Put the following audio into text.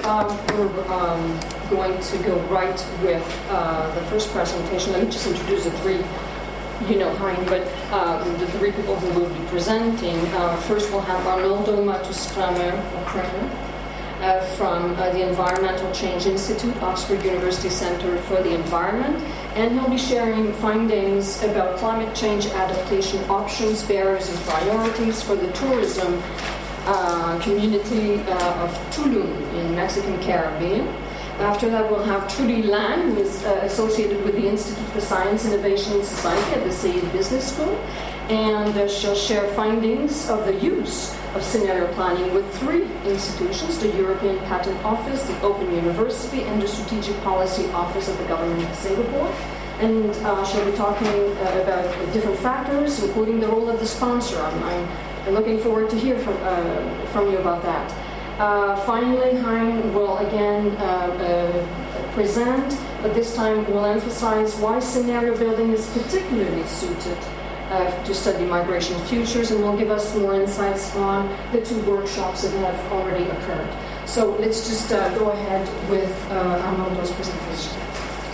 we're going to go right with the first presentation. Let me just introduce the three, Hein, but the three people who will be presenting. First, we'll have Arnoldo Matos Kramer from the Environmental Change Institute, Oxford University Centre for the Environment, and he'll be sharing findings about climate change adaptation options, barriers, and priorities for the tourism community of Tulum in Mexican Caribbean. After that, we'll have Trudy Lang, who is associated with the Institute for Science, Innovation, and Society at the Saïd Business School, and she'll share findings of the use of scenario planning with three institutions: the European Patent Office, the Open University, and the Strategic Policy Office of the Government of Singapore. And she'll be talking about different factors, including the role of the sponsor. I'm looking forward to hear from you about that. Finally, Hein will again present, but this time we'll emphasize why scenario building is particularly suited to study migration futures, and will give us more insights on the two workshops that have already occurred. So let's just go ahead with Arnoldo's presentation.